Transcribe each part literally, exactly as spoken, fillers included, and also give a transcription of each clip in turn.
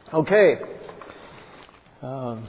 Okay. Um,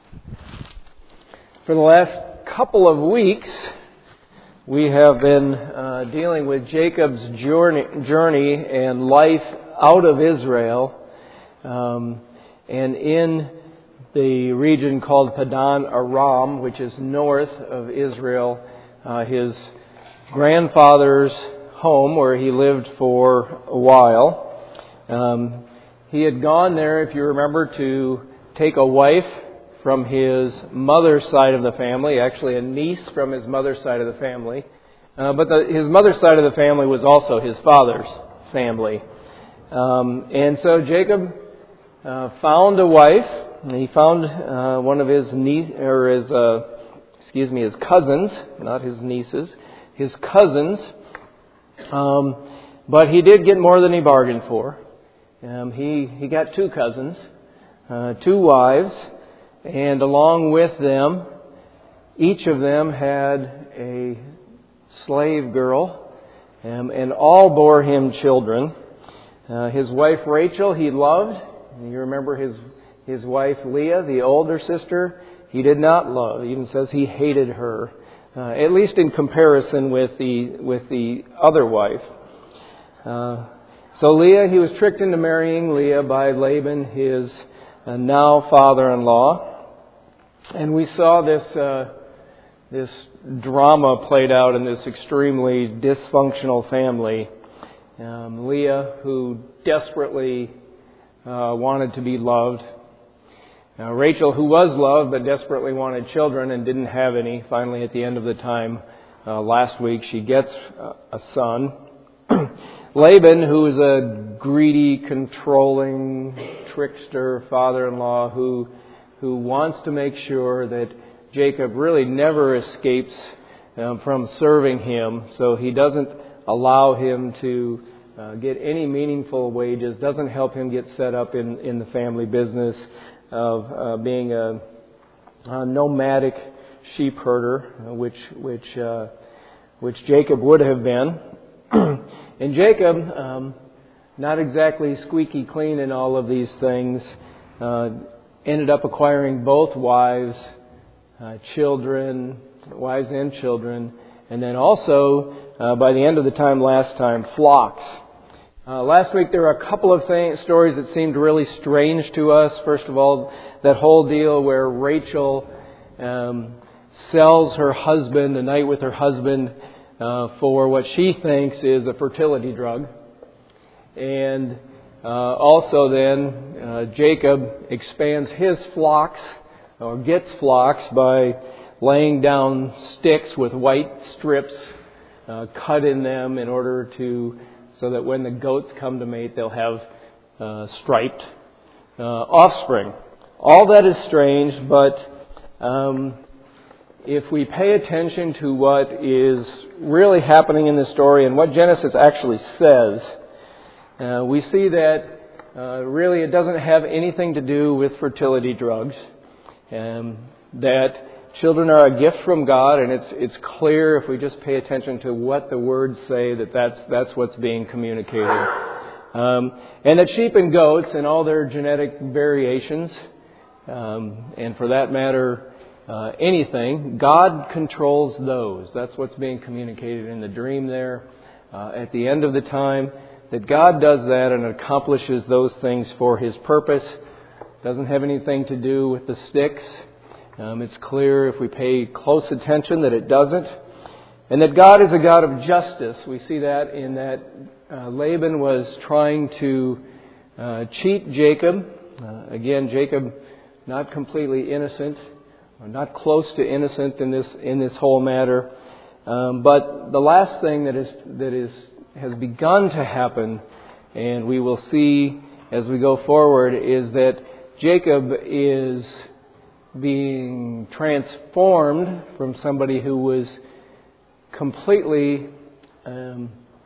for the last couple of weeks, we have been uh, dealing with Jacob's journey, journey and life out of Israel, um, and in the region called Padan Aram, which is north of Israel, uh, his grandfather's home where he lived for a while. Um, He had gone there, if you remember, to take a wife from his mother's side of the family, actually a niece from his mother's side of the family. Uh, but the, his mother's side of the family was also his father's family. Um, and so Jacob uh, found a wife. He found uh, one of his niece, or his, uh, excuse me, his cousins, not his nieces, his cousins. Um, but he did get more than he bargained for. Um, he, he got two cousins, uh, two wives, and along with them, each of them had a slave girl, um, and all bore him children. Uh, his wife Rachel he loved. You remember his his wife Leah, the older sister, he did not love. He even says he hated her, uh, at least in comparison with the with the other wife. Uh, So Leah, he was tricked into marrying Leah by Laban, his uh, now father-in-law. And we saw this uh, this drama played out in this extremely dysfunctional family. Um, Leah, who desperately uh, wanted to be loved. Uh, Rachel, who was loved but desperately wanted children and didn't have any. Finally, at the end of the time, uh, last week, she gets a son. Laban, who is a greedy, controlling, trickster father-in-law who who wants to make sure that Jacob really never escapes um, from serving him, so he doesn't allow him to uh, get any meaningful wages, doesn't help him get set up in, in the family business of uh, being a, a nomadic sheep herder, which which uh, which Jacob would have been. And Jacob, um, not exactly squeaky clean in all of these things, uh, ended up acquiring both wives, uh, children, wives and children, and then also, uh, by the end of the time last time, flocks. Uh, last week there were a couple of th- stories that seemed really strange to us. First of all, that whole deal where Rachel um, sells her husband, a night with her husband, Uh, for what she thinks is a fertility drug. And uh, also then uh, Jacob expands his flocks, or gets flocks, by laying down sticks with white strips uh, cut in them in order to, so that when the goats come to mate, they'll have uh, striped uh, offspring. All that is strange, but um, if we pay attention to what is really happening in the story and what Genesis actually says, uh, we see that uh, really it doesn't have anything to do with fertility drugs, and that children are a gift from God, and it's it's clear if we just pay attention to what the words say that that's that's what's being communicated, um, and that sheep and goats and all their genetic variations, um, and for that matter, Uh, anything, God controls those. That's what's being communicated in the dream there. Uh, at the end of the time, that God does that and accomplishes those things for His purpose. Doesn't have anything to do with the sticks. Um, it's clear if we pay close attention that it doesn't. And that God is a God of justice. We see that in that uh, Laban was trying to uh, cheat Jacob. Uh, again, Jacob not completely innocent. Not close to innocent in this in this whole matter, um, but the last thing that is that is has begun to happen, and we will see as we go forward, is that Jacob is being transformed from somebody who was completely um,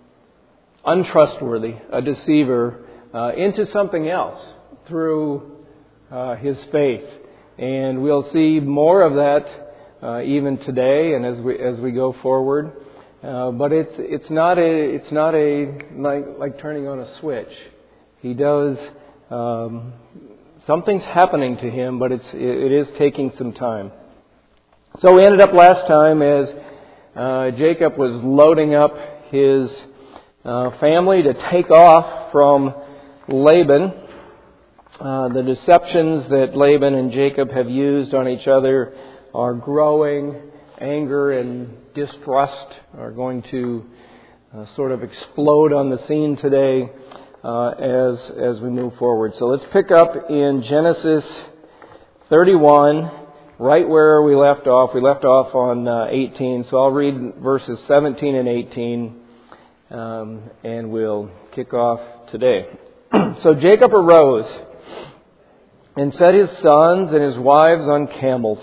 untrustworthy, a deceiver, uh, into something else through uh, his faith. And we'll see more of that uh, even today, and as we as we go forward. Uh, but it's it's not a it's not a like like turning on a switch. He does um, something's happening to him, but it's it is taking some time. So we ended up last time as uh, Jacob was loading up his uh, family to take off from Laban. Uh, the deceptions that Laban and Jacob have used on each other are growing. Anger and distrust are going to uh, sort of explode on the scene today uh, as as we move forward. So let's pick up in Genesis thirty-one, right where we left off. We left off on uh, eighteen, so I'll read verses seventeen and eighteen, um, and we'll kick off today. So Jacob arose and set his sons and his wives on camels.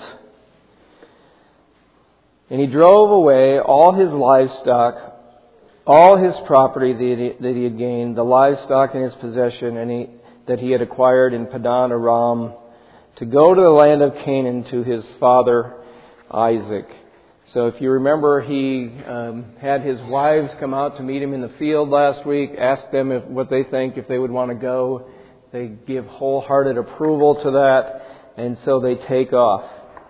And he drove away all his livestock, all his property that he, that he had gained, the livestock in his possession and he, that he had acquired in Padan Aram, to go to the land of Canaan to his father Isaac. So if you remember, he um, had his wives come out to meet him in the field last week, asked them if, what they think, if they would want to go. They give wholehearted approval to that, and so they take off.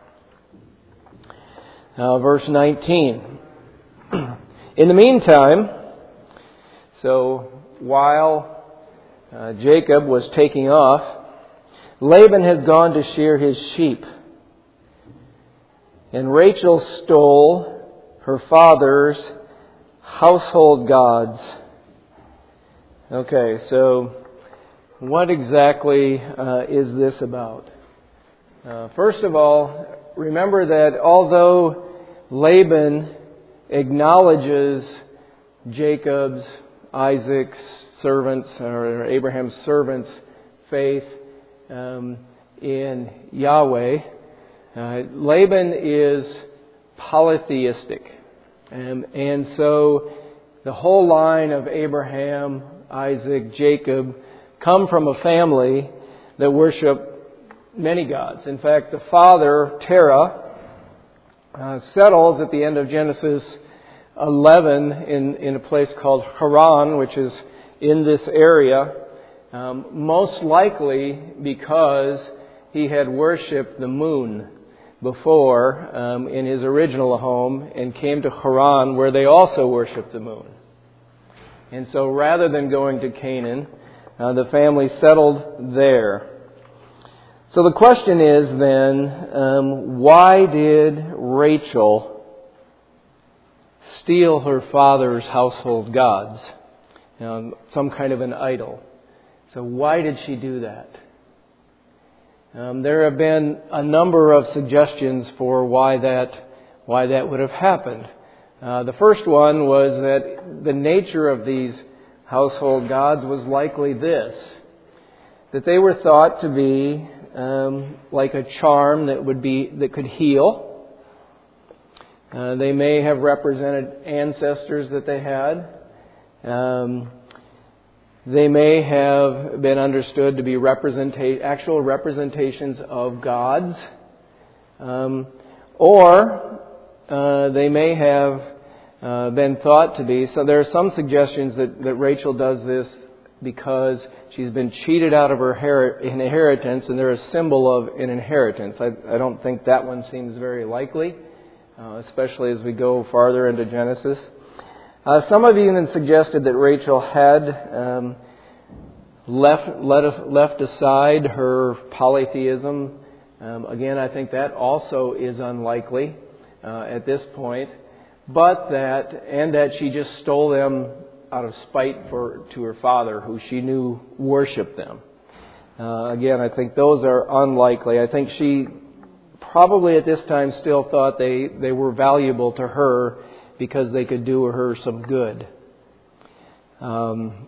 Uh, verse nineteen. In the meantime, so while uh, Jacob was taking off, Laban had gone to shear his sheep. And Rachel stole her father's household gods. Okay, so what exactly uh, is this about? Uh, first of all, remember that although Laban acknowledges Jacob's, Isaac's servants, or Abraham's servants' faith um, in Yahweh, uh, Laban is polytheistic. Um, and so the whole line of Abraham, Isaac, Jacob come from a family that worship many gods. In fact, the father, Terah, uh, settles at the end of Genesis eleven in, in a place called Haran, which is in this area, um, most likely because he had worshipped the moon before um, in his original home and came to Haran where they also worshipped the moon. And so rather than going to Canaan, uh, the family settled there. So the question is then, um, why did Rachel steal her father's household gods? You know, some kind of an idol. So why did she do that? Um, there have been a number of suggestions for why that why that would have happened. Uh, the first one was that the nature of these household gods was likely this: that they were thought to be um, like a charm that would be that could heal. Uh, they may have represented ancestors that they had. Um, They may have been understood to be representa- actual representations of gods, um, or uh, they may have uh, been thought to be. So there are some suggestions that, that Rachel does this because she's been cheated out of her her- inheritance, and they're a symbol of an inheritance. I, I don't think that one seems very likely, uh, especially as we go farther into Genesis. Uh, some have even suggested that Rachel had um, left let, left aside her polytheism. Um, again, I think that also is unlikely uh, at this point, but that and that she just stole them out of spite for to her father, who she knew worshipped them. Uh, again, I think those are unlikely. I think she probably at this time still thought they, they were valuable to her, because they could do her some good. Um,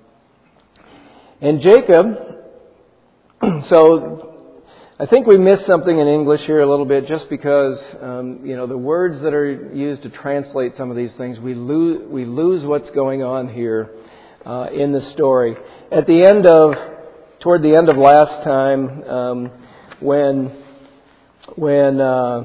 and Jacob, so I think we missed something in English here a little bit, just because um, you know the words that are used to translate some of these things, we lose we lose what's going on here uh, in the story. At the end of, toward the end of last time, um, when when uh,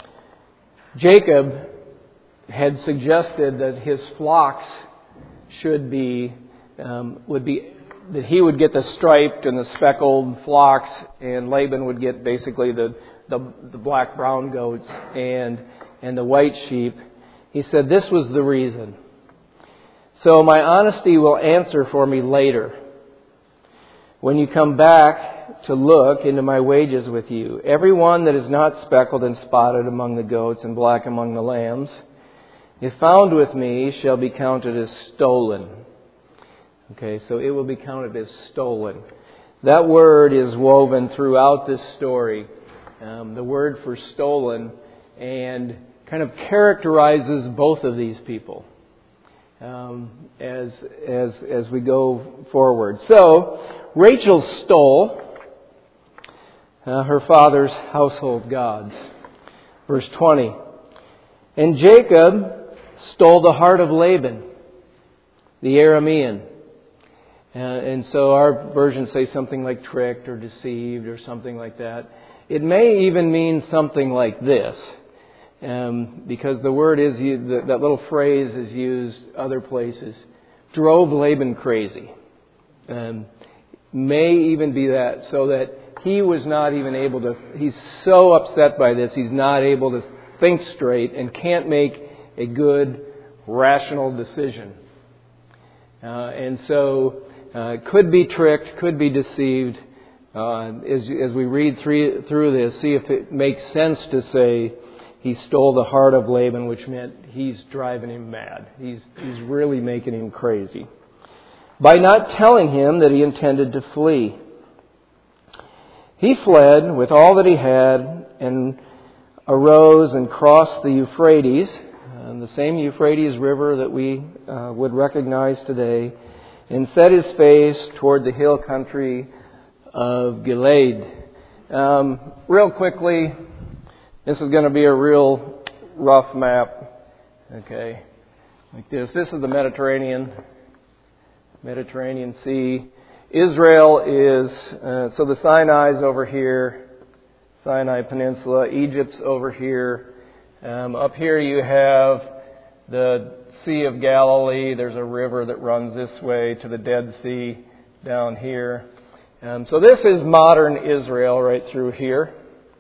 Jacob had suggested that his flocks should be um, would be that he would get the striped and the speckled flocks, and Laban would get basically the the, the black brown goats and and the white sheep. He said this was the reason. So my honesty will answer for me later. When you come back to look into my wages with you, every one that is not speckled and spotted among the goats and black among the lambs, if found with me, shall be counted as stolen. Okay, so it will be counted as stolen. That word is woven throughout this story. Um, the word for stolen, and kind of characterizes both of these people um, as as as we go forward. So Rachel stole uh, her father's household gods. Verse twenty. And Jacob stole the heart of Laban, the Aramean. Uh, and so our versions say something like tricked or deceived or something like that. It may even mean something like this, um, because the word is, that little phrase is used other places. Drove Laban crazy. Um, may even be that, so that he was not even able to, he's so upset by this, he's not able to think straight and can't make a good, rational decision. Uh, and so, uh, could be tricked, could be deceived. Uh, as, as we read through, through this, see if it makes sense to say he stole the heart of Laban, which meant he's driving him mad. He's, he's really making him crazy. By not telling him that he intended to flee. He fled with all that he had and arose and crossed the Euphrates, uh, the same Euphrates River that we uh, would recognize today, and set his face toward the hill country of Gilead. Um, real quickly, this is going to be a real rough map. Okay, like this. This is the Mediterranean, Mediterranean Sea. Israel is, uh, so the Sinai's over here, Sinai Peninsula. Egypt's over here. Um, up here you have the Sea of Galilee. There's a river that runs this way to the Dead Sea down here. Um, so this is modern Israel right through here.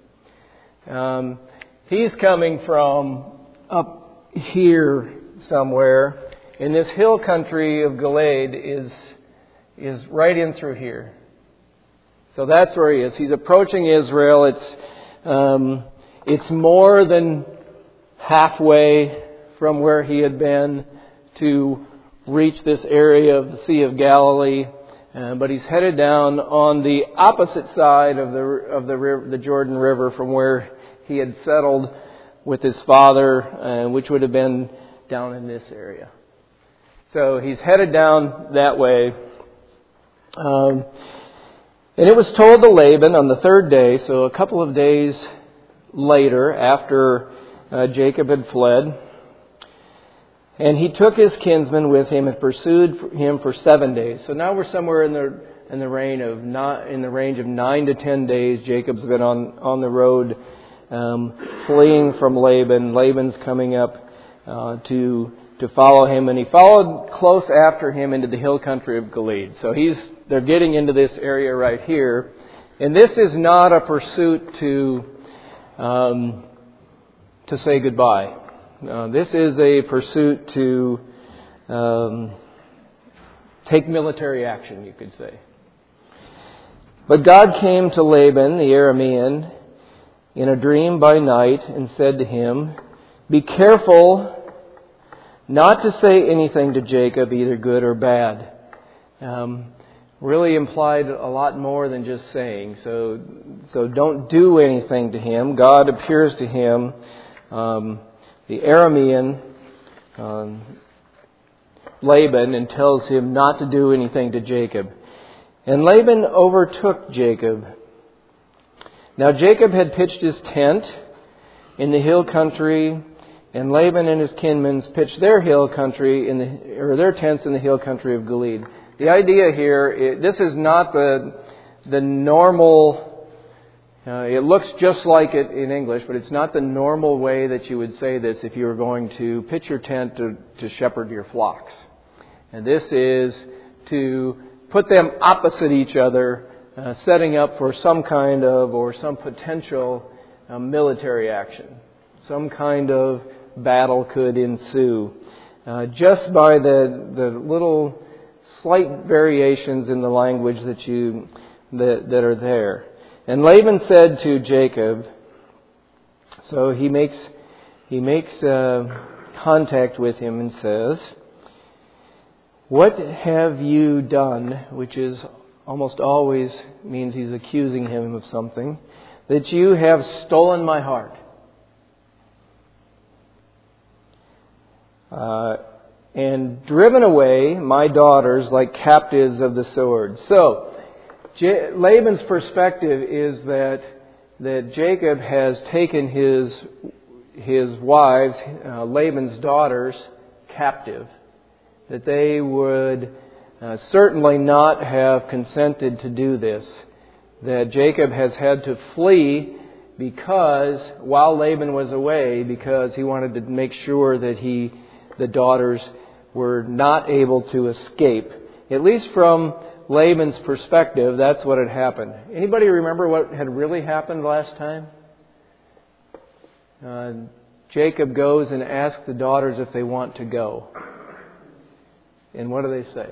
Um, he's coming from up here somewhere. And this hill country of Gilead is is right in through here. So that's where he is. He's approaching Israel. It's um, it's more than halfway from where he had been to reach this area of the Sea of Galilee. Uh, but he's headed down on the opposite side of the of the river, the Jordan River, from where he had settled with his father, uh, which would have been down in this area. So he's headed down that way. Um, and it was told to Laban on the third day, so a couple of days later, after uh, Jacob had fled, and he took his kinsman with him and pursued him for seven days. So now we're somewhere in the in the range of not in the range of nine to ten days. Jacob's been on on the road, um, fleeing from Laban. Laban's coming up uh, to to follow him, and he followed close after him into the hill country of Gilead. So he's they're getting into this area right here, and this is not a pursuit to um, to say goodbye. Uh, this is a pursuit to um, take military action, you could say. But God came to Laban, the Aramean, in a dream by night and said to him, "Be careful not to say anything to Jacob, either good or bad." Um, really implied a lot more than just saying. So, so don't do anything to him. God appears to him. Um, The Aramean, um, Laban, and tells him not to do anything to Jacob. And Laban overtook Jacob. Now Jacob had pitched his tent in the hill country, and Laban and his kinsmen pitched their hill country in the or their tents in the hill country of Gilead. The idea here, this is not the the normal. Uh, it looks just like it in English, but it's not the normal way that you would say this if you were going to pitch your tent to, to shepherd your flocks. And this is to put them opposite each other, uh, setting up for some kind of or some potential uh, military action. Some kind of battle could ensue. Uh, just by the the little slight variations in the language that you that, that are there. And Laban said to Jacob, so he makes he makes uh, contact with him and says, "What have you done?" Which is almost always means he's accusing him of something. "That you have stolen my heart." Uh, and driven away my daughters like captives of the sword. So, J- Laban's perspective is that that Jacob has taken his his wives, uh, Laban's daughters, captive. That they would uh, certainly not have consented to do this. That Jacob has had to flee because while Laban was away, because he wanted to make sure that he the daughters were not able to escape. At least from Laban's perspective, that's what had happened. Anybody remember what had really happened last time? Uh, Jacob goes and asks the daughters if they want to go. And what do they say?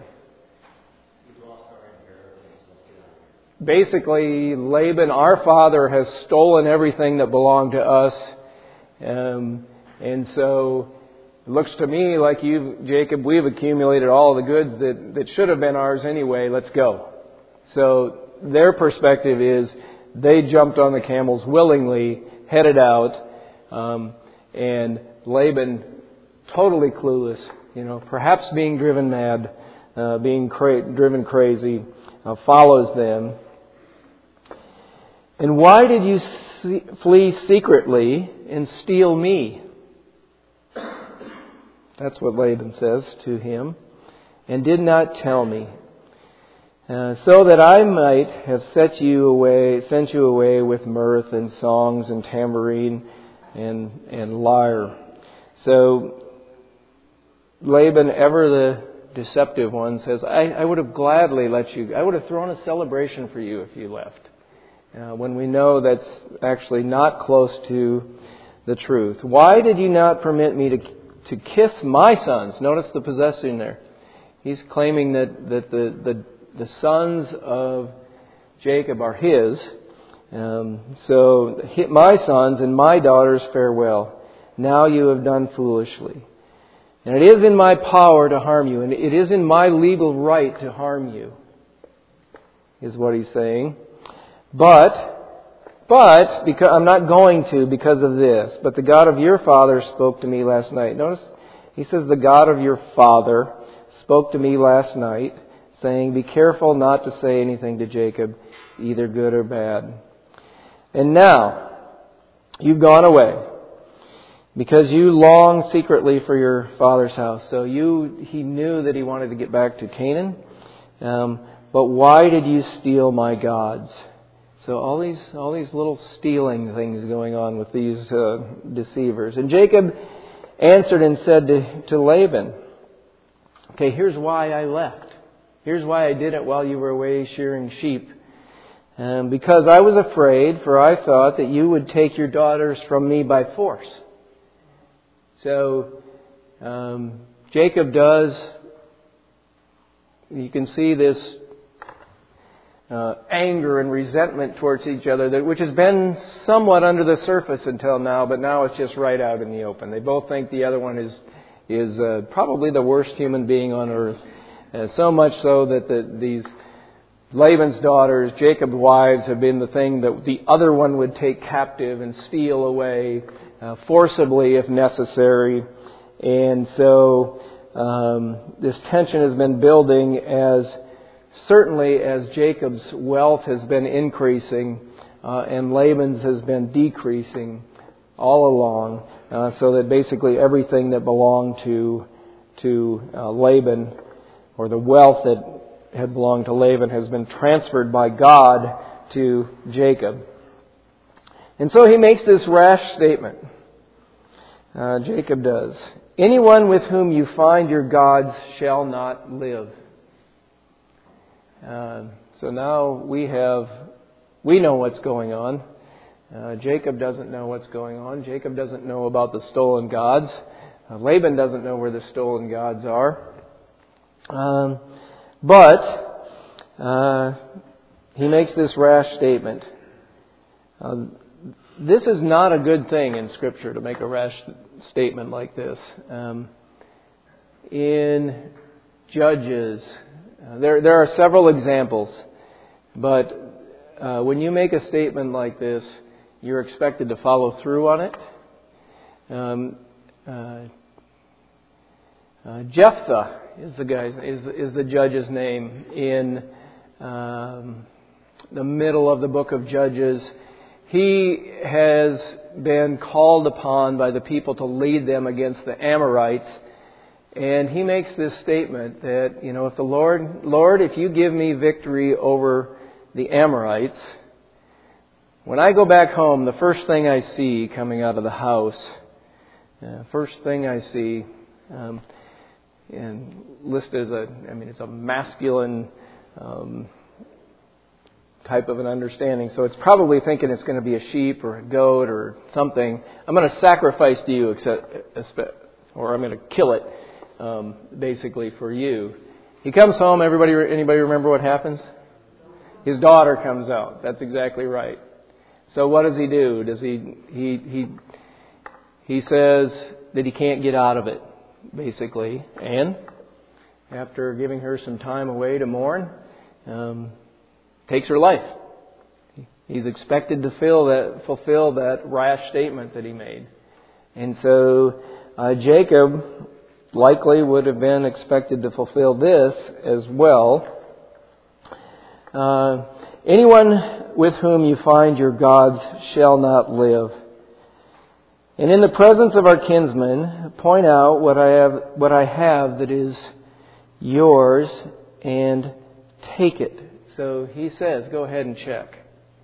Basically, Laban, our father, has stolen everything that belonged to us. Um, and so it looks to me like you, Jacob, we've accumulated all the goods that, that should have been ours anyway. Let's go. So their perspective is they jumped on the camels willingly, headed out, um, and Laban, totally clueless, you know, perhaps being driven mad, uh, being cra- driven crazy, uh, follows them. "And why did you see- flee secretly and steal me?" That's what Laban says to him. "And did not tell me, uh, so that I might have set you away, sent you away with mirth and songs and tambourine and and lyre." So Laban, ever the deceptive one, says, I, I would have gladly let you, I would have thrown a celebration for you if you left. Uh, when we know that's actually not close to the truth. "Why did you not permit me to to kiss my sons?" Notice the possessing there. He's claiming that, that the, the the sons of Jacob are his. Um, so, "My sons and my daughters farewell. Now you have done foolishly. And it is in my power to harm you, and it is in my legal right to harm you," is what he's saying. But, but, because I'm not going to because of this. "But the God of your father spoke to me last night." Notice, he says, "The God of your father spoke to me last night, saying, be careful not to say anything to Jacob, either good or bad. And now, you've gone away, because you long secretly for your father's house." So you, he knew that he wanted to get back to Canaan. Um, "but why did you steal my gods?" So all these all these little stealing things going on with these uh, deceivers. "And Jacob answered and said to, to Laban," okay, here's why I left. Here's why I did it while you were away shearing sheep. Um, "because I was afraid, for I thought that you would take your daughters from me by force." So um, Jacob does, you can see this Uh, anger and resentment towards each other, that, which has been somewhat under the surface until now, but now it's just right out in the open. They both think the other one is is uh, probably the worst human being on earth. Uh, so much so that the, these Laban's daughters, Jacob's wives, have been the thing that the other one would take captive and steal away uh, forcibly if necessary. And so um, this tension has been building as certainly as Jacob's wealth has been increasing uh, and Laban's has been decreasing all along, uh, so that basically everything that belonged to to uh, Laban, or the wealth that had belonged to Laban, has been transferred by God to Jacob. And so he makes this rash statement. Uh, Jacob does. "Anyone with whom you find your gods shall not live." Uh, so now we have, we know what's going on. Uh, Jacob doesn't know what's going on. Jacob doesn't know about the stolen gods. Uh, Laban doesn't know where the stolen gods are. Um, but uh, he makes this rash statement. Uh, this is not a good thing in Scripture to make a rash statement like this. Um, in Judges, uh, there there are several examples, but uh, when you make a statement like this, you're expected to follow through on it. Um, uh, uh, Jephthah is the guy's is the, is the judge's name in um, the middle of the book of Judges. He has been called upon by the people to lead them against the Amorites, and he makes this statement that, you know, if the Lord, Lord, if you give me victory over the Amorites, when I go back home, the first thing I see coming out of the house, uh, first thing I see, um, and listed as a, I mean, it's a masculine um, type of an understanding. So it's probably thinking it's going to be a sheep or a goat or something. I'm going to sacrifice to you, except, or I'm going to kill it, um, basically for you. He comes home. Everybody, anybody remember what happens? His daughter comes out. That's exactly right. So what does he do? Does he he he he says that he can't get out of it, basically, and after giving her some time away to mourn, um, takes her life. He's expected to fill that, fulfill that rash statement that he made, and so uh, Jacob likely would have been expected to fulfill this as well. Uh, anyone with whom you find your gods shall not live. And in the presence of our kinsmen, point out what I have, what I have that is yours, and take it. So he says, go ahead and check.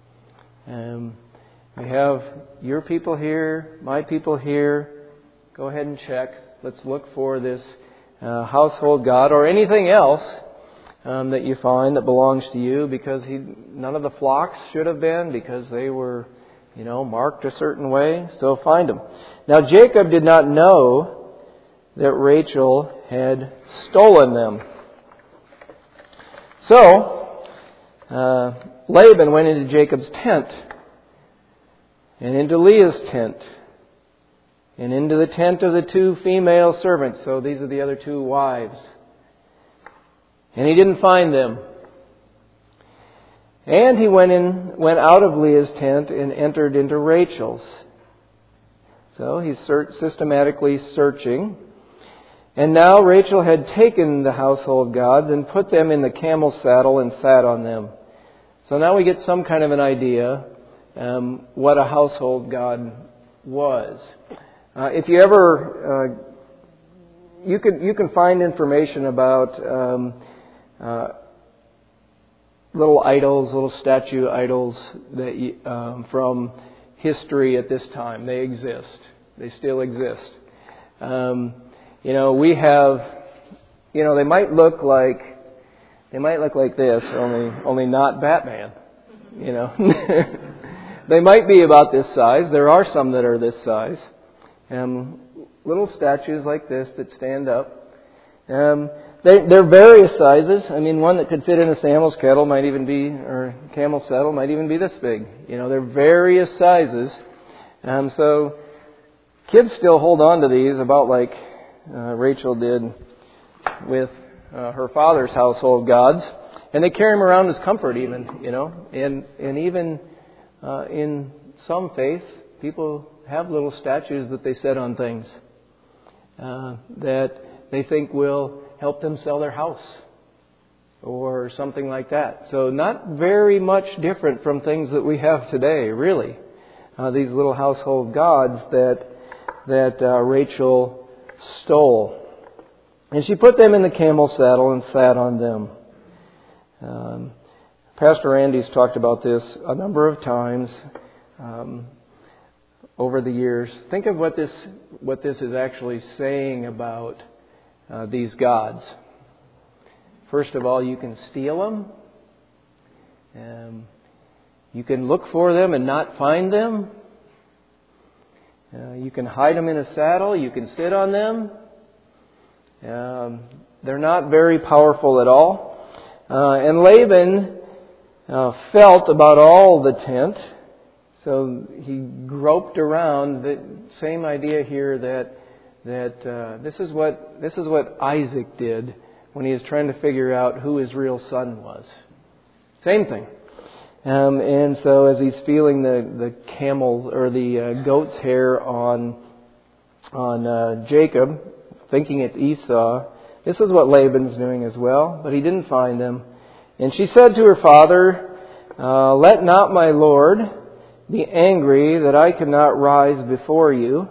Um, we have your people here, my people here. Go ahead and check. Let's look for this uh, household god or anything else Um, that you find that belongs to you, because he, none of the flocks should have been, because they were, you know, marked a certain way. So find them. Now Jacob did not know that Rachel had stolen them. So uh, Laban went into Jacob's tent, and into Leah's tent, and into the tent of the two female servants. So these are the other two wives. And he didn't find them. And he went in, went out of Leah's tent and entered into Rachel's. So he's systematically searching. And now Rachel had taken the household gods and put them in the camel saddle and sat on them. So now we get some kind of an idea um, what a household god was. Uh, if you ever, uh, you can you can find information about Um, Uh, little idols, little statue idols that um, from history at this time. They exist. They still exist. Um, you know, we have. You know, they might look like they might look like this, only only not Batman. You know, they might be about this size. There are some that are this size. Um, little statues like this that stand up. Um, They, they're various sizes. I mean, one that could fit in a camel's kettle might even be, or camel saddle might even be this big. You know, they're various sizes. Um, so kids still hold on to these about like uh, Rachel did with uh, her father's household gods, and they carry them around as comfort, even. You know, and and even uh, in some faith, people have little statues that they set on things uh, that they think will help them sell their house or something like that. So not very much different from things that we have today, really. Uh, these little household gods that that uh, Rachel stole. And she put them in the camel saddle and sat on them. Um, Pastor Andy's talked about this a number of times um, over the years. Think of what this what this is actually saying about Uh, these gods. First of all, you can steal them Um, you can look for them and not find them. Uh, you can hide them in a saddle. You can sit on them. Um, they're not very powerful at all. Uh, and Laban uh, felt about all the tent. So he groped around. The same idea here that that uh, this is what this is what Isaac did when he was trying to figure out who his real son was. Same thing. Um, and so as he's feeling the, the camel or the uh, goat's hair on on uh, Jacob, thinking it's Esau, this is what Laban's doing as well. But he didn't find them. And she said to her father, uh, "Let not my lord be angry that I cannot rise before you.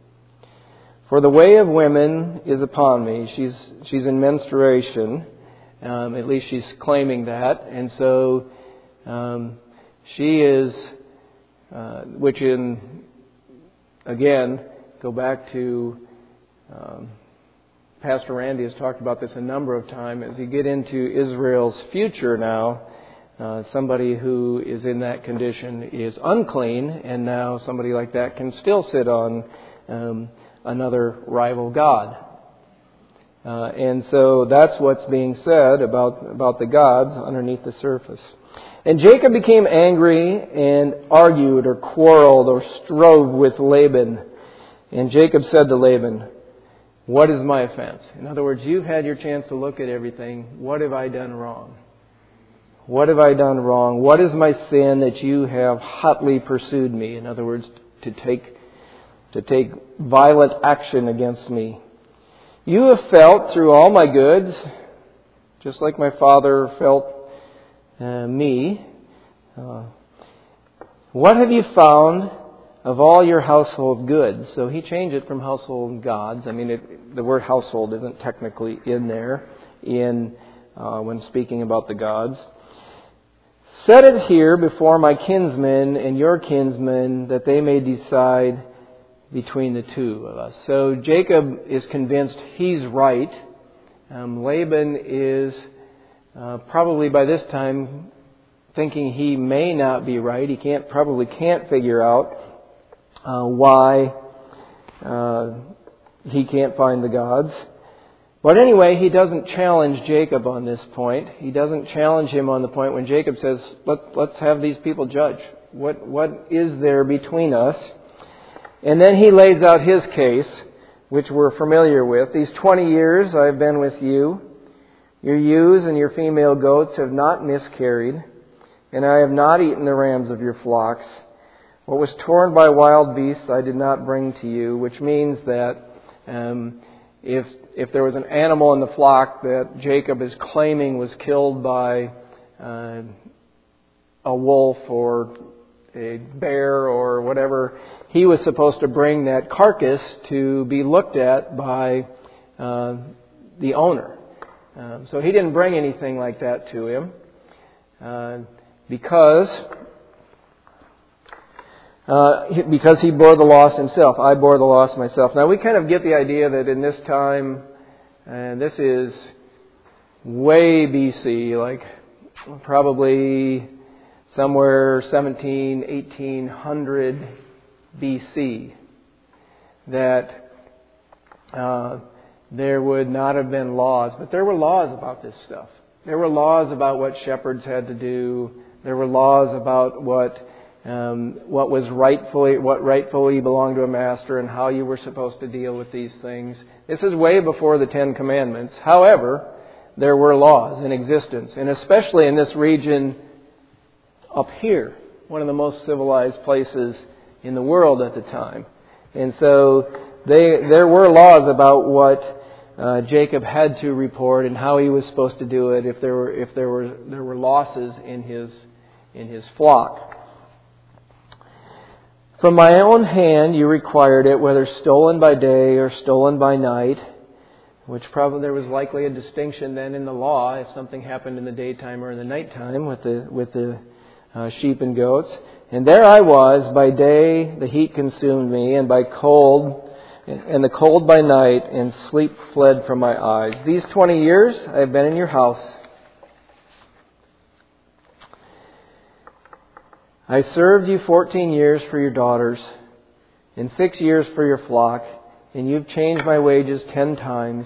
For the way of women is upon me." She's she's in menstruation. Um, at least she's claiming that. And so um, she is, uh, which in, again, go back to, um, Pastor Randy has talked about this a number of times. As you get into Israel's future now, uh, somebody who is in that condition is unclean, and now somebody like that can still sit on um, another rival god. Uh, and so that's what's being said about, about the gods underneath the surface. And Jacob became angry and argued or quarreled or strove with Laban. And Jacob said to Laban, "What is my offense?" In other words, you've had your chance to look at everything. What have I done wrong? What have I done wrong? What is my sin that you have hotly pursued me? In other words, to take to take violent action against me. You have felt through all my goods, just like my father felt uh, me. Uh, what have you found of all your household goods? So he changed it from household gods. I mean, it, the word household isn't technically in there in uh, when speaking about the gods. Set it here before my kinsmen and your kinsmen, that they may decide between the two of us. So Jacob is convinced he's right. Um, Laban is uh, probably by this time thinking he may not be right. He can't probably can't figure out uh, why uh, he can't find the gods. But anyway, he doesn't challenge Jacob on this point. He doesn't challenge him on the point when Jacob says, "Let's let's have these people judge. What what is there between us?" And then he lays out his case, which we're familiar with. "These twenty years I have been with you. Your ewes and your female goats have not miscarried, and I have not eaten the rams of your flocks. What was torn by wild beasts I did not bring to you," which means that um, if if there was an animal in the flock that Jacob is claiming was killed by uh, a wolf or a bear or whatever, he was supposed to bring that carcass to be looked at by uh, the owner. Um, so he didn't bring anything like that to him uh, because uh, because he bore the loss himself. I bore the loss myself. Now we kind of get the idea that in this time, and this is way B C, like probably somewhere seventeen, eighteen hundred B C, that uh, there would not have been laws, but there were laws about this stuff. There were laws about what shepherds had to do. There were laws about what um, what was rightfully what rightfully belonged to a master and how you were supposed to deal with these things. This is way before the Ten Commandments. However, there were laws in existence, and especially in this region up here, one of the most civilized places in the world at the time. And so they, there were laws about what uh, Jacob had to report and how he was supposed to do it if there were if there were there were losses in his in his flock. "From my own hand you required it, whether stolen by day or stolen by night," which probably there was likely a distinction then in the law if something happened in the daytime or in the nighttime with the with the uh, sheep and goats. "And there I was, by day the heat consumed me, and by cold, and the cold by night, and sleep fled from my eyes. These twenty years I have been in your house. I served you fourteen years for your daughters, and six years for your flock, and you've changed my wages ten times.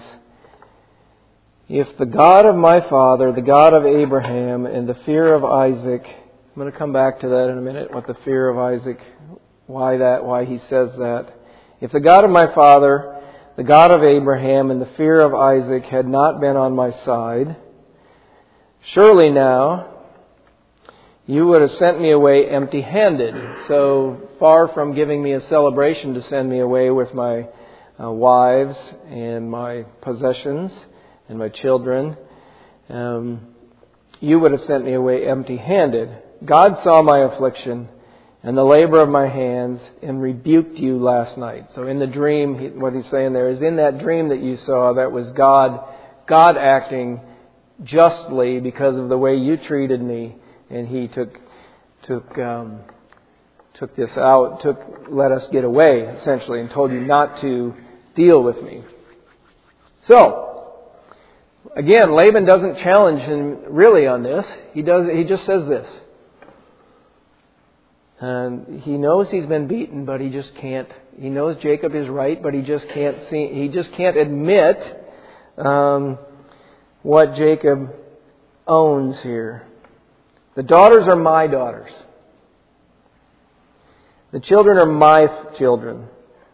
If the God of my father, the God of Abraham, and the fear of Isaac," I'm going to come back to that in a minute, what the fear of Isaac, why that, why he says that. "If the God of my father, the God of Abraham, and the fear of Isaac had not been on my side, surely now you would have sent me away empty-handed." So far from giving me a celebration to send me away with my uh, wives and my possessions and my children, um, you would have sent me away empty-handed. God saw my affliction and the labor of my hands and rebuked you last night. So in the dream, he, what he's saying there is, in that dream that you saw, that was God, God acting justly because of the way you treated me. And he took took um, took this out, took let us get away, essentially, and told you not to deal with me. So, again, Laban doesn't challenge him really on this. He does. He just says this. And he knows he's been beaten, but he just can't. He knows Jacob is right, but he just can't see. He just can't admit um, what Jacob owns here. "The daughters are my daughters. The children are my children."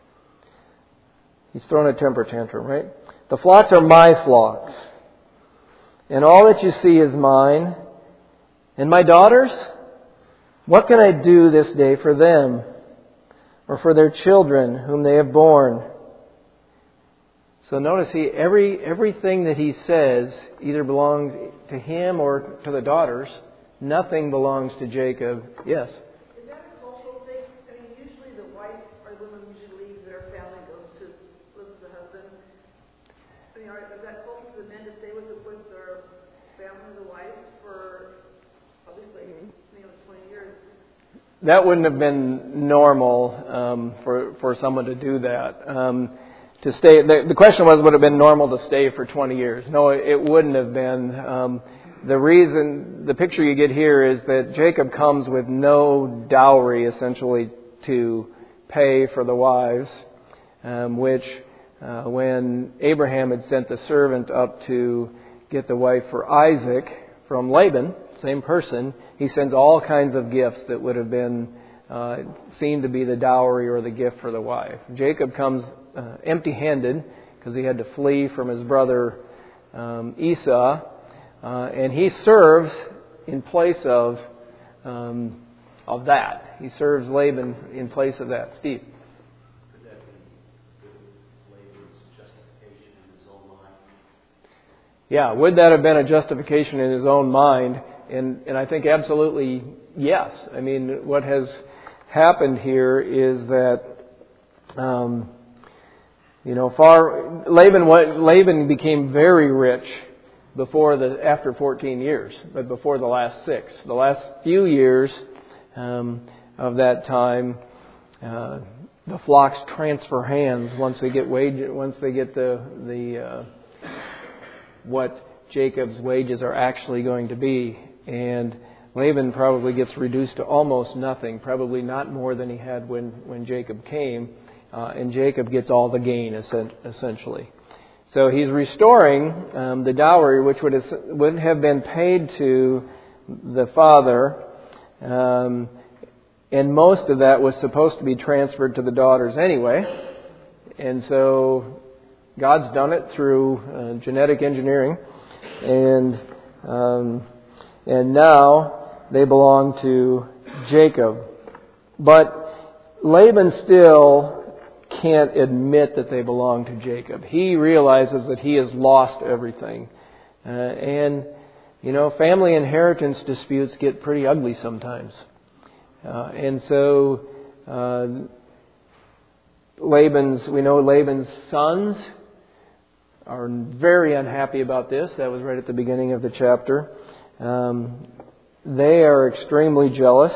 He's throwing a temper tantrum, right? "The flocks are my flocks. And all that you see is mine. And my daughters? What can I do this day for them or for their children whom they have borne?" So notice he every everything that he says either belongs to him or to the daughters. Nothing belongs to Jacob. Yes? Is that a cultural thing? I mean, usually the wife or the woman usually leaves their family, goes to live with the husband. I mean, are, is that cultural for the men to stay with, the, with their family, the wife, for obviously, I think it was twenty years? That wouldn't have been normal um, for for someone to do that. Um, to stay. The, the question was, would it have been normal to stay for twenty years? No, it wouldn't have been. Um, The reason, the picture you get here is that Jacob comes with no dowry, essentially, to pay for the wives, um, which uh, when Abraham had sent the servant up to get the wife for Isaac from Laban, same person, he sends all kinds of gifts that would have been uh, seen to be the dowry or the gift for the wife. Jacob comes uh, empty-handed because he had to flee from his brother um, Esau. Uh, and he serves in place of um, of that. He serves Laban in place of that. Steve? Could that be Laban's justification in his own mind? Yeah, would that have been a justification in his own mind? And, and I think absolutely yes. I mean, what has happened here is that, um, you know, far Laban, Laban became very rich before the after fourteen years, but before the last six. The last few years um, of that time, uh, the flocks transfer hands once they get wage, once they get the the uh, what Jacob's wages are actually going to be, and Laban probably gets reduced to almost nothing, probably not more than he had when when Jacob came, uh, and Jacob gets all the gain essentially. So he's restoring um, the dowry, which would have, would have been paid to the father, um, and most of that was supposed to be transferred to the daughters anyway. And so God's done it through uh, genetic engineering, and um, and now they belong to Jacob. But Laban still can't admit that they belong to Jacob. He realizes that he has lost everything. Uh, and, you know, family inheritance disputes get pretty ugly sometimes. Uh, and so uh, Laban's, we know Laban's sons are very unhappy about this. That was right at the beginning of the chapter. Um, they are extremely jealous.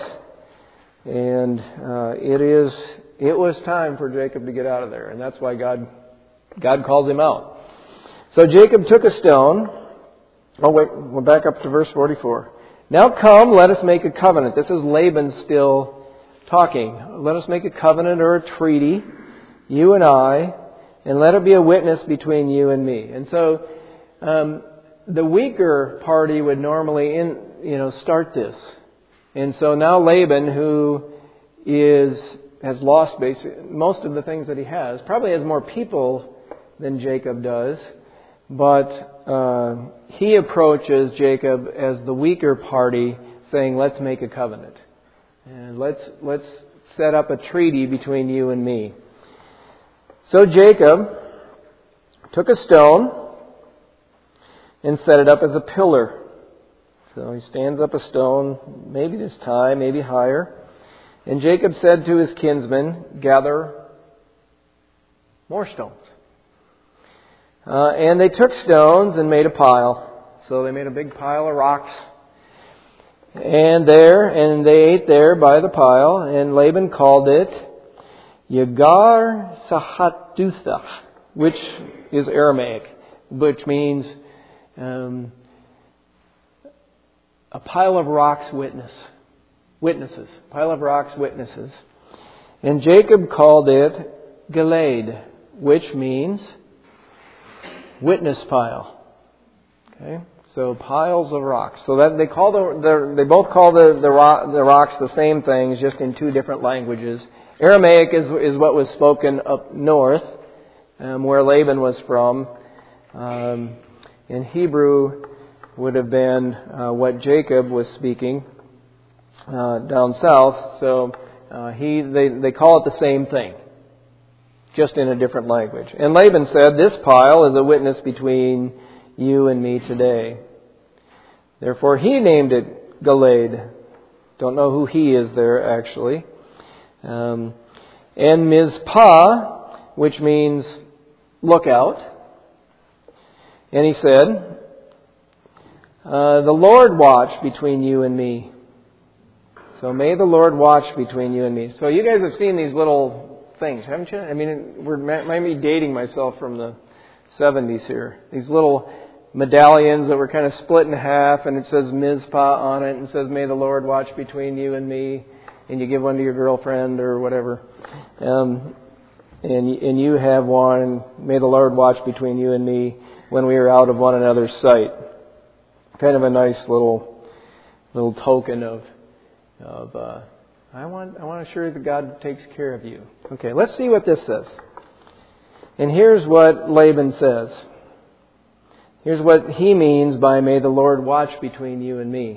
And uh, it is... It was time for Jacob to get out of there, and that's why God God calls him out. So Jacob took a stone. Oh, wait, we're back up to verse forty-four. Now come, let us make a covenant. This is Laban still talking. Let us make a covenant or a treaty, you and I, and let it be a witness between you and me. And so um, the weaker party would normally in, you know, start this. And so now Laban, who is has lost basically most of the things that he has, probably has more people than Jacob does, but uh, he approaches Jacob as the weaker party, saying, let's make a covenant. And let's let's set up a treaty between you and me. So Jacob took a stone and set it up as a pillar. So he stands up a stone, maybe this high, maybe higher. And Jacob said to his kinsmen, gather more stones. Uh, and they took stones and made a pile. So they made a big pile of rocks. And there, and they ate there by the pile. And Laban called it Yagar Sahatutha, which is Aramaic, which means um, a pile of rocks witness. Witnesses. Pile of rocks witnesses. And Jacob called it Galeed, which means witness pile. Okay, so piles of rocks. So that they call the, the they both call the the, rock, the rocks the same things, just in two different languages. Aramaic is is what was spoken up north, um, where Laban was from. Um, in Hebrew would have been uh, what Jacob was speaking uh, down south. So uh, he they they call it the same thing, just in a different language. And Laban said, this pile is a witness between you and me today. Therefore he named it Galeed. Don't know who he is there actually. Um, and Mizpah, which means lookout. And he said, uh, the Lord watch between you and me. So may the Lord watch between you and me. So you guys have seen these little things, haven't you? I mean, we're maybe dating myself from the seventies here. These little medallions that were kind of split in half, and it says Mizpah on it, and it says, may the Lord watch between you and me, and you give one to your girlfriend or whatever. Um, and, and you have one, and may the Lord watch between you and me when we are out of one another's sight. Kind of a nice little little token of of uh, I want I want to assure that God takes care of you. Okay, let's see what this says. And here's what Laban says. Here's what he means by may the Lord watch between you and me.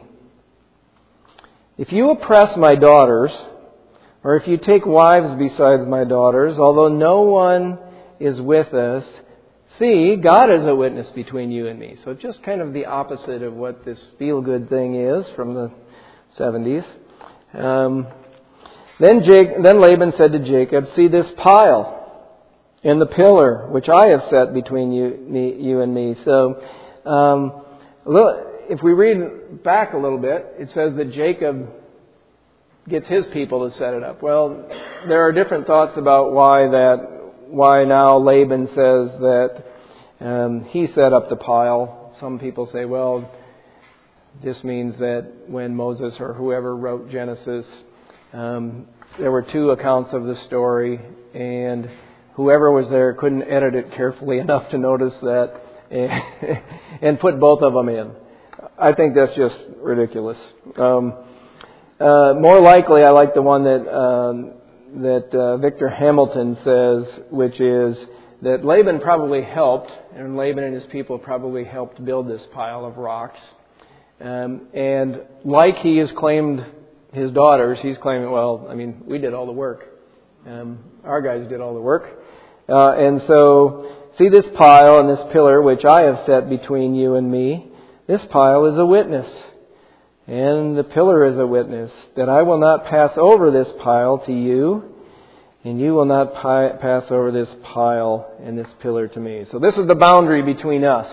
If you oppress my daughters, or if you take wives besides my daughters, although no one is with us, see, God is a witness between you and me. So just kind of the opposite of what this feel-good thing is from the seventies. Um, then, Jake, then Laban said to Jacob, see this pile and the pillar which I have set between you, me, you and me. So um, if we read back a little bit, it says that Jacob gets his people to set it up. Well, there are different thoughts about why that. Why now Laban says that um, he set up the pile. Some people say, well, this means that when Moses or whoever wrote Genesis, um, there were two accounts of the story, and whoever was there couldn't edit it carefully enough to notice that and, and put both of them in. I think that's just ridiculous. Um, uh, more likely, I like the one that um, that uh, Victor Hamilton says, which is that Laban probably helped, and Laban and his people probably helped build this pile of rocks. Um, and like he has claimed his daughters, he's claiming, well, I mean, we did all the work. Um, our guys did all the work. Uh, and so, see this pile and this pillar which I have set between you and me. This pile is a witness, and the pillar is a witness, that I will not pass over this pile to you, and you will not pi- pass over this pile and this pillar to me. So this is the boundary between us.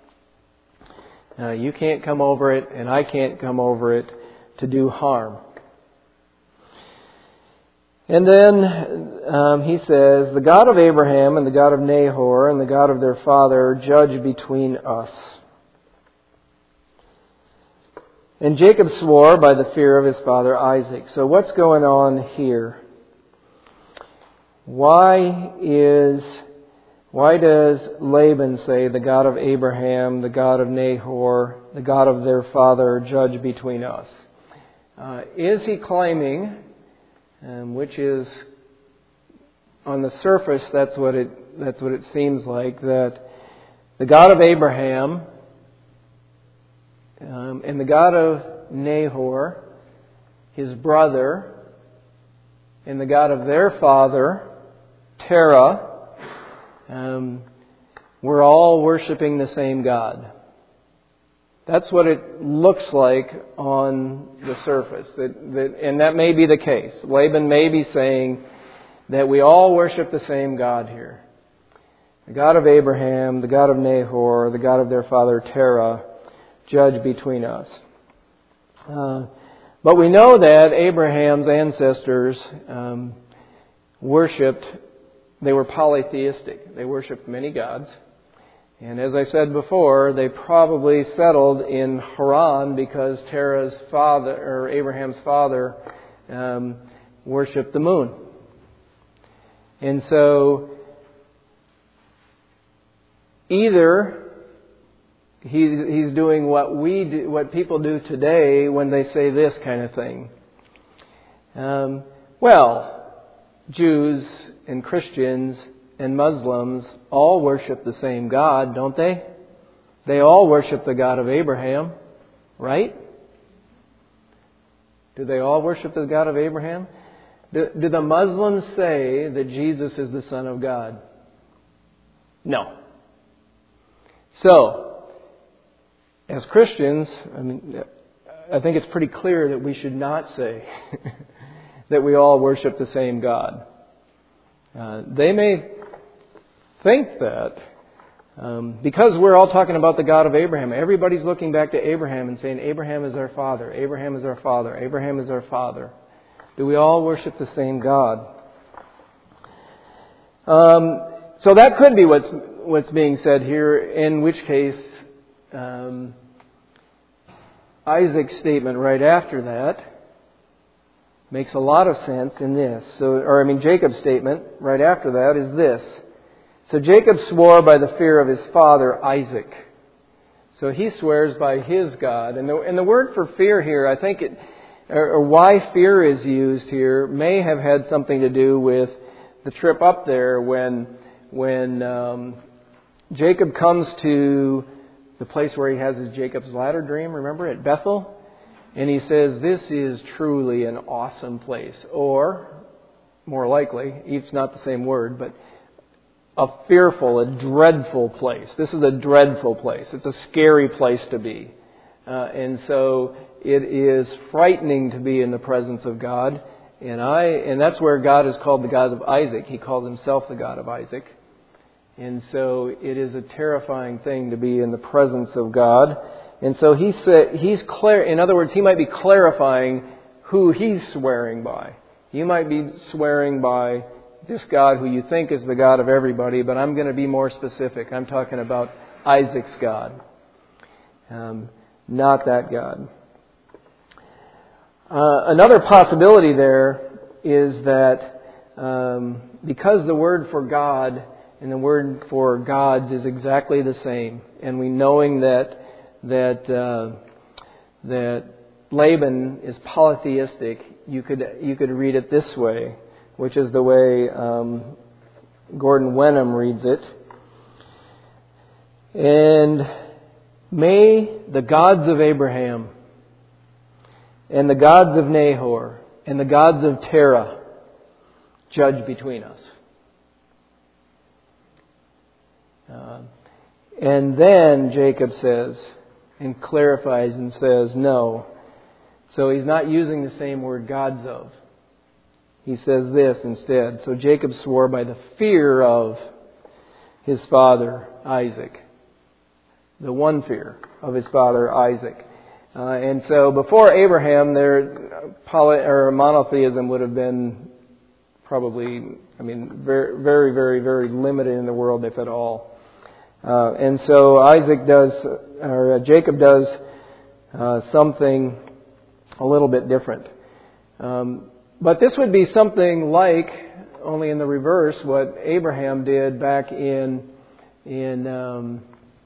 Uh, you can't come over it, and I can't come over it to do harm. And then um, he says, the God of Abraham and the God of Nahor and the God of their father judge between us. And Jacob swore by the fear of his father Isaac. So what's going on here? Why is, why does Laban say the God of Abraham, the God of Nahor, the God of their father judge between us? Uh, is he claiming, um, which is on the surface, that's what it that's what it seems like, that the God of Abraham um, and the God of Nahor, his brother, and the God of their father, Terah, um, were all worshiping the same God. That's what it looks like on the surface. That, that, and that may be the case. Laban may be saying that we all worship the same God here. The God of Abraham, the God of Nahor, the God of their father Terah, judge between us. Uh, but we know that Abraham's ancestors um, worshipped, they were polytheistic. They worshipped many gods. And as I said before, they probably settled in Haran because Terah's father, or Abraham's father, um, worshipped the moon. And so, either he's, he's doing what we do, what people do today when they say this kind of thing. Um, well, Jews and Christians and Muslims all worship the same God, don't they? They all worship the God of Abraham, right? Do they all worship the God of Abraham? Do, do the Muslims say that Jesus is the Son of God? No. So, as Christians, I mean, I think it's pretty clear that we should not say that we all worship the same God. Uh, they may think that um, because we're all talking about the God of Abraham. Everybody's looking back to Abraham and saying, Abraham is our father, Abraham is our father, Abraham is our father. Do we all worship the same God? Um, so that could be what's what's being said here, in which case um, Isaac's statement right after that makes a lot of sense in this. So, or I mean, Jacob's statement right after that is this. So Jacob swore by the fear of his father Isaac. So he swears by his God. And the, and the word for fear here, I think it, or, or why fear is used here, may have had something to do with the trip up there when, when um, Jacob comes to the place where he has his Jacob's ladder dream, remember, at Bethel? And he says, this is truly an awesome place. Or, more likely, it's not the same word, but a fearful, a dreadful place. This is a dreadful place. It's a scary place to be. Uh, and so it is frightening to be in the presence of God. And I, and that's where God is called the God of Isaac. He called himself the God of Isaac. And so it is a terrifying thing to be in the presence of God. And so he said, he's clear, in other words, he might be clarifying who he's swearing by. You might be swearing by this God who you think is the God of everybody, but I'm going to be more specific. I'm talking about Isaac's God, um, not that God. Uh, another possibility there is that um, because the word for God and the word for gods is exactly the same, and we knowing that that uh, that Laban is polytheistic, you could you could read it this way, which is the way um, Gordon Wenham reads it. And may the gods of Abraham and the gods of Nahor and the gods of Terah judge between us. Uh, and then Jacob says, and clarifies and says, no. So he's not using the same word gods of. He says this instead. So Jacob swore by the fear of his father Isaac. The one fear of his father Isaac. Uh, and so before Abraham, their poly, or monotheism would have been probably, I mean, very, very, very, very limited in the world, if at all. Uh, and so Isaac does, or Jacob does uh, something a little bit different. Um, but this would be something like, only in the reverse, what Abraham did back in in um,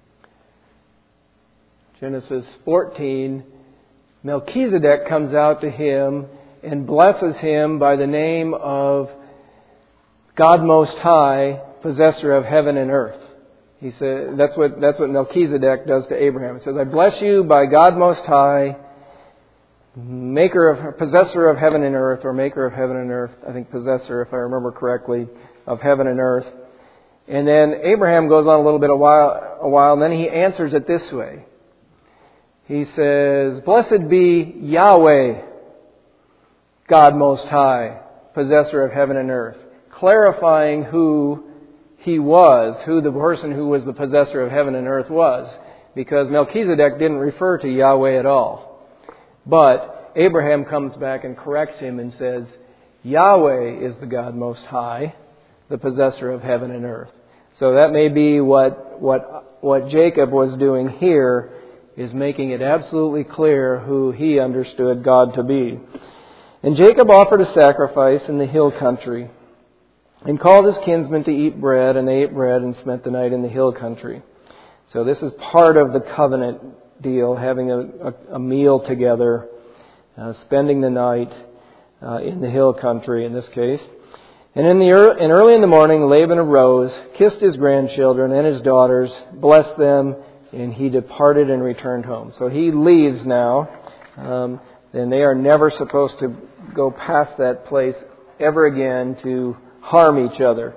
Genesis fourteen. Melchizedek comes out to him and blesses him by the name of God Most High, possessor of heaven and earth. He said that's what that's what Melchizedek does to Abraham. He says, "I bless you by God Most High, maker of possessor of heaven and earth," or maker of heaven and earth. I think possessor, if I remember correctly, of heaven and earth. And then Abraham goes on a little bit a while, a while, and then he answers it this way. He says, "Blessed be Yahweh, God Most High, possessor of heaven and earth," clarifying who he was, who the person who was the possessor of heaven and earth was, because Melchizedek didn't refer to Yahweh at all. But Abraham comes back and corrects him and says, Yahweh is the God Most High, the possessor of heaven and earth. So that may be what what what Jacob was doing here, is making it absolutely clear who he understood God to be. And Jacob offered a sacrifice in the hill country, and called his kinsmen to eat bread, and they ate bread and spent the night in the hill country. So this is part of the covenant deal, having a, a, a meal together, uh, spending the night uh, in the hill country in this case. And in the early, and early in the morning, Laban arose, kissed his grandchildren and his daughters, blessed them, and he departed and returned home. So he leaves now, um, and they are never supposed to go past that place ever again to harm each other.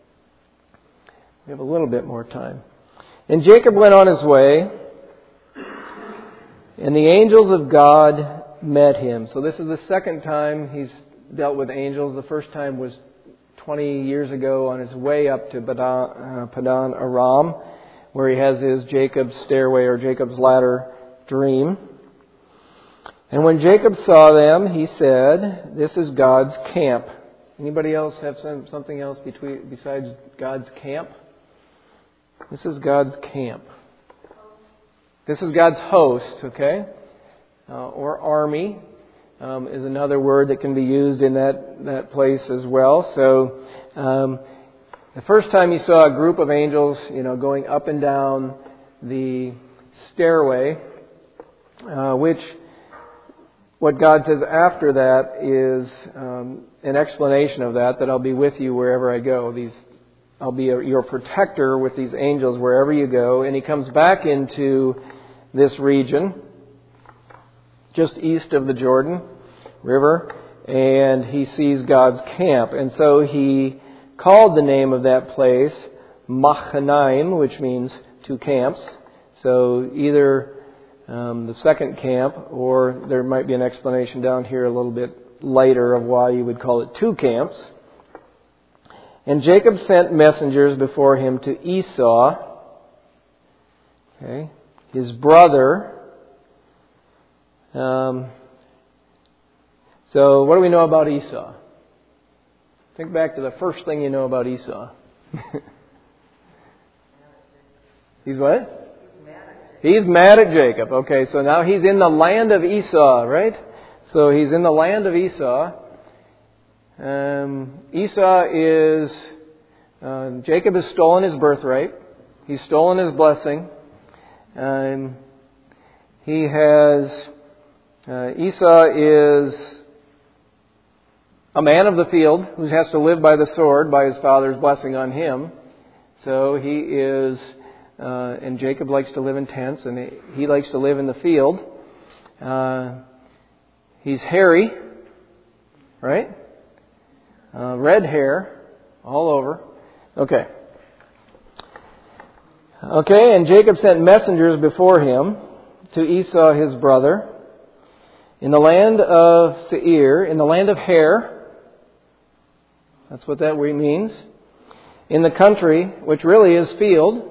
We have a little bit more time. And Jacob went on his way, and the angels of God met him. So this is the second time he's dealt with angels. The first time was twenty years ago on his way up to Padan, uh, Padan Aram, where he has his Jacob's stairway or Jacob's ladder dream. And when Jacob saw them, he said, "This is God's camp." Anybody else have some, something else between, besides God's camp? This is God's camp. This is God's host, okay? Uh, or army um, is another word that can be used in that, that place as well. So um, the first time you saw a group of angels, you know, going up and down the stairway, uh, which what God says after that is um, an explanation of that, that I'll be with you wherever I go. These, I'll be a, your protector with these angels wherever you go. And he comes back into this region, just east of the Jordan River, and he sees God's camp. And so he called the name of that place Machanaim, which means two camps. So either um, the second camp, or there might be an explanation down here a little bit later of why you would call it two camps. And Jacob sent messengers before him to Esau, okay, his brother. Um, so what do we know about Esau? Think back to the first thing you know about Esau. He's what? He's mad at Jacob. Okay, so now he's in the land of Esau, right? So he's in the land of Esau. Um, Esau is, uh, Jacob has stolen his birthright. He's stolen his blessing. Um, he has, uh, Esau is a man of the field who has to live by the sword, by his father's blessing on him. So he is, uh, and Jacob likes to live in tents, and he, he likes to live in the field. Uh, he's hairy, right? Uh, red hair all over. Okay. Okay, and Jacob sent messengers before him to Esau his brother in the land of Seir, in the land of Hair. That's what that word means. In the country, which really is field.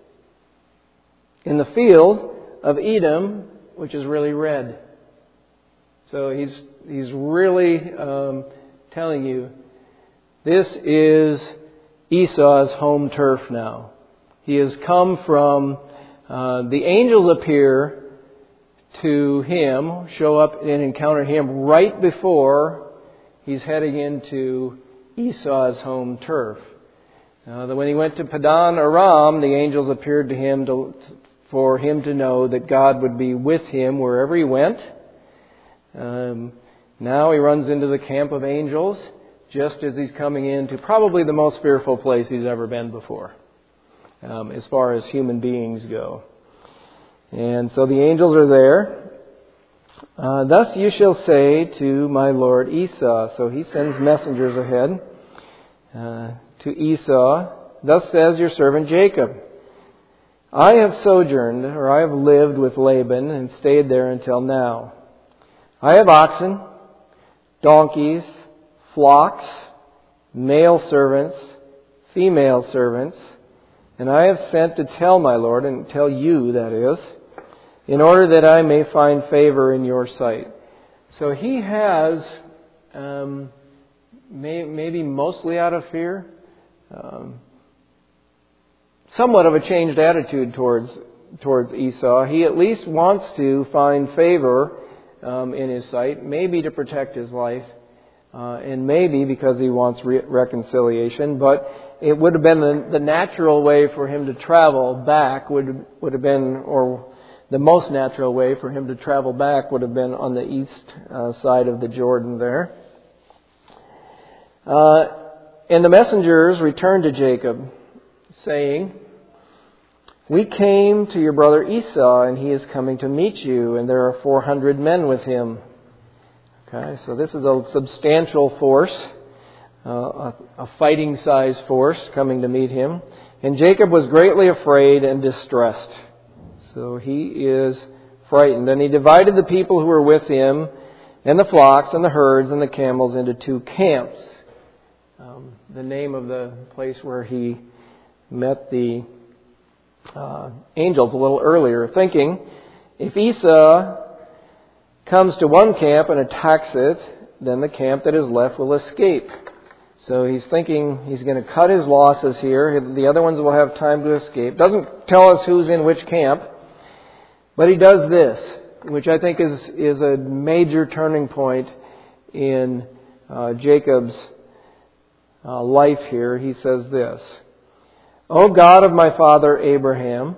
In the field of Edom, which is really red. So he's he's really um, telling you, this is Esau's home turf now. He has come from, uh, the angels appear to him, show up and encounter him right before he's heading into Esau's home turf. Uh, when he went to Padan Aram, the angels appeared to him to, for him to know that God would be with him wherever he went. Um, now he runs into the camp of angels just as he's coming into probably the most fearful place he's ever been before, um, as far as human beings go. And so the angels are there. Uh, Thus you shall say to my lord Esau. So he sends messengers ahead uh, to Esau. Thus says your servant Jacob, I have sojourned, or I have lived with Laban and stayed there until now. I have oxen, donkeys, flocks, male servants, female servants, and I have sent to tell my Lord, and tell you, that is, in order that I may find favor in your sight. So he has, um, may, maybe mostly out of fear, um, somewhat of a changed attitude towards towards Esau. He at least wants to find favor um, in his sight, maybe to protect his life, uh, and maybe because he wants re- reconciliation. But it would have been the, the natural way for him to travel back, would would have been, or the most natural way for him to travel back would have been on the east uh, side of the Jordan there. Uh, and the messengers returned to Jacob, saying, we came to your brother Esau, and he is coming to meet you, and there are four hundred men with him. Okay, so this is a substantial force, uh, a, a fighting-sized force coming to meet him. And Jacob was greatly afraid and distressed. So he is frightened. And he divided the people who were with him, and the flocks, and the herds, and the camels into two camps. Um, the name of the place where he met the uh, angels a little earlier, thinking, if Esau comes to one camp and attacks it, then the camp that is left will escape. So he's thinking he's going to cut his losses here. The other ones will have time to escape. Doesn't tell us who's in which camp, but he does this, which I think is, is a major turning point in uh, Jacob's uh, life here. He says this, O God of my father Abraham,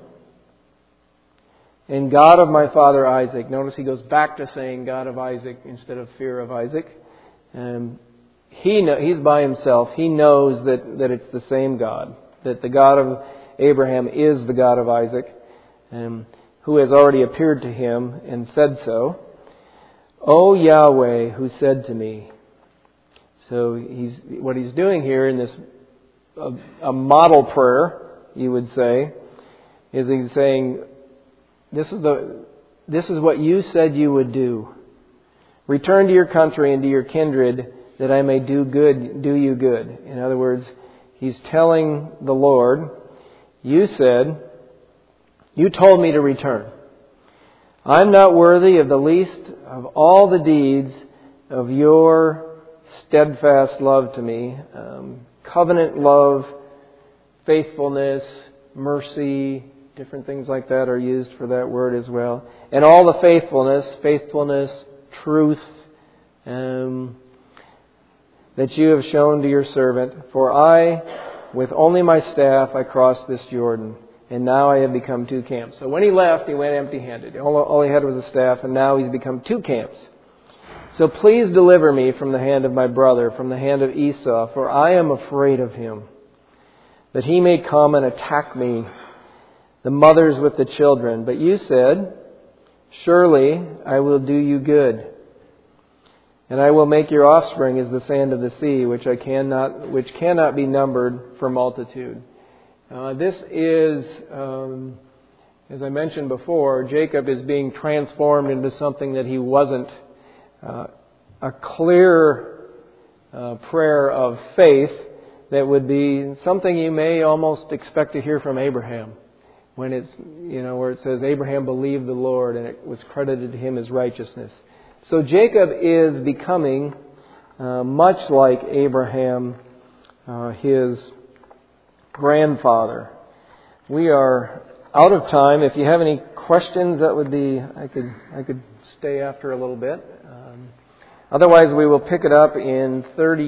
and God of my father Isaac. Notice he goes back to saying God of Isaac instead of fear of Isaac. Um, he know, he's by himself. He knows that, that it's the same God, that the God of Abraham is the God of Isaac, um, who has already appeared to him and said so. O Yahweh, who said to me. So he's what he's doing here in this a, a model prayer, you would say, is he's saying, This is the this is what you said you would do. Return to your country and to your kindred, that I may do good, do you good. In other words, he's telling the Lord, you said, you told me to return. I'm not worthy of the least of all the deeds of your steadfast love to me. Um, covenant love, faithfulness, mercy, different things like that are used for that word as well. And all the faithfulness, faithfulness, truth, um, that you have shown to your servant. For I, with only my staff, I crossed this Jordan, and now I have become two camps. So when he left, he went empty-handed. All, all he had was a staff, and now he's become two camps. So please deliver me from the hand of my brother, from the hand of Esau, for I am afraid of him, that he may come and attack me, the mothers with the children. But you said, surely I will do you good, and I will make your offspring as the sand of the sea, which I cannot, which cannot be numbered for multitude. Uh, this is, um, as I mentioned before, Jacob is being transformed into something that he wasn't. Uh, a clear uh, prayer of faith that would be something you may almost expect to hear from Abraham. When it's, you know, where it says Abraham believed the Lord and it was credited to him as righteousness. So Jacob is becoming uh, much like Abraham, uh, his grandfather. We are out of time. If you have any questions, that would be, I could I could stay after a little bit. Um, otherwise, we will pick it up in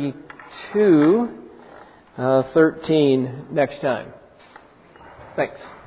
thirty-two, uh, thirteen next time. Thanks.